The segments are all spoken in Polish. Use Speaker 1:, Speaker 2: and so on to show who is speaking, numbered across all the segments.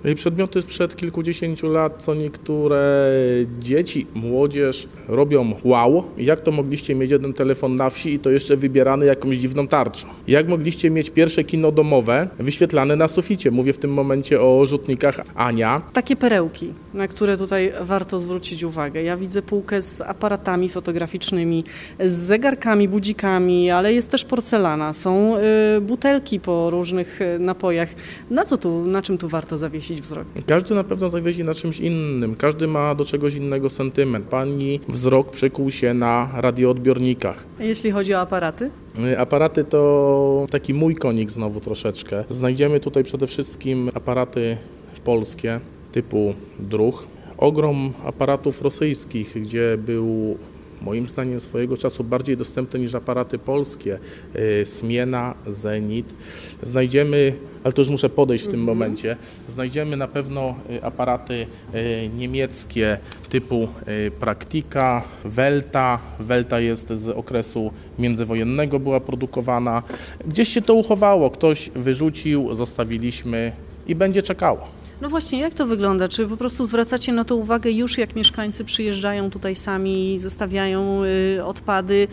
Speaker 1: Przedmioty sprzed kilkudziesięciu lat, co niektóre dzieci, młodzież robią wow, jak to mogliście mieć jeden telefon na wsi i to jeszcze wybierany jakąś dziwną tarczą? Jak mogliście mieć pierwsze kino domowe wyświetlane na suficie? Mówię w tym momencie o rzutnikach Ania.
Speaker 2: Takie perełki, na które tutaj warto zwrócić uwagę. Ja widzę półkę z aparatami fotograficznymi, z zegarkami, budzikami, ale jest też porcelana, są butelki po różnych napojach. Na czym tu warto zawiesić wzrok?
Speaker 1: Każdy na pewno zawiesi na czymś innym, każdy ma do czegoś innego sentyment. Pani wzrok przykuł się na radioodbiornikach.
Speaker 2: A jeśli chodzi o aparaty?
Speaker 1: Aparaty to taki mój konik znowu troszeczkę. Znajdziemy tutaj przede wszystkim aparaty polskie typu Druh. Ogrom aparatów rosyjskich, gdzie był moim zdaniem swojego czasu bardziej dostępny niż aparaty polskie. Smiena, Zenit. Znajdziemy, ale to już muszę podejść w tym momencie, znajdziemy na pewno aparaty niemieckie typu Praktika, Welta. Welta jest z okresu międzywojennego, była produkowana. Gdzieś się to uchowało, ktoś wyrzucił, zostawiliśmy i będzie czekało.
Speaker 2: No właśnie, jak to wygląda? Czy po prostu zwracacie na to uwagę już jak mieszkańcy przyjeżdżają tutaj sami, zostawiają odpady,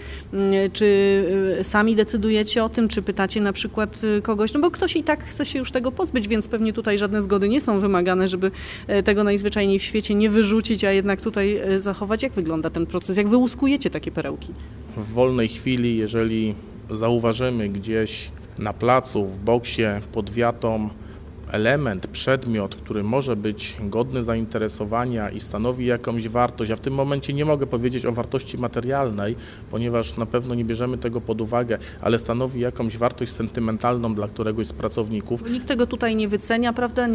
Speaker 2: czy sami decydujecie o tym, czy pytacie na przykład kogoś, no bo ktoś i tak chce się już tego pozbyć, więc pewnie tutaj żadne zgody nie są wymagane, żeby tego najzwyczajniej w świecie nie wyrzucić, a jednak tutaj zachować. Jak wygląda ten proces? Jak wyłuskujecie takie perełki?
Speaker 1: W wolnej chwili, jeżeli zauważymy gdzieś na placu, w boksie, pod wiatą, element, przedmiot, który może być godny zainteresowania i stanowi jakąś wartość. Ja w tym momencie nie mogę powiedzieć o wartości materialnej, ponieważ na pewno nie bierzemy tego pod uwagę, ale stanowi jakąś wartość sentymentalną dla któregoś z pracowników.
Speaker 2: Bo nikt tego tutaj nie wycenia, prawda?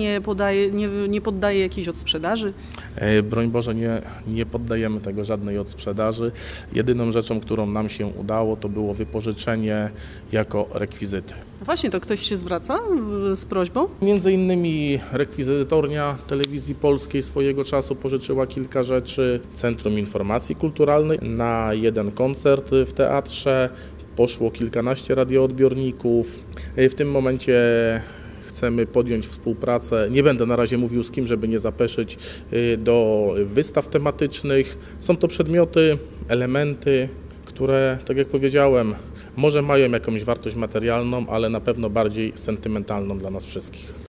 Speaker 2: Nie poddaje jakiejś odsprzedaży?
Speaker 1: Broń Boże, nie poddajemy tego żadnej odsprzedaży. Jedyną rzeczą, którą nam się udało, to było wypożyczenie jako rekwizyty.
Speaker 2: Właśnie, to ktoś się zwraca z prośbą?
Speaker 1: Między innymi rekwizytornia Telewizji Polskiej swojego czasu pożyczyła kilka rzeczy. Centrum Informacji Kulturalnej na jeden koncert w teatrze. Poszło kilkanaście radioodbiorników. W tym momencie chcemy podjąć współpracę, nie będę na razie mówił z kim, żeby nie zapeszyć, do wystaw tematycznych. Są to przedmioty, elementy, które, tak jak powiedziałem, może mają jakąś wartość materialną, ale na pewno bardziej sentymentalną dla nas wszystkich.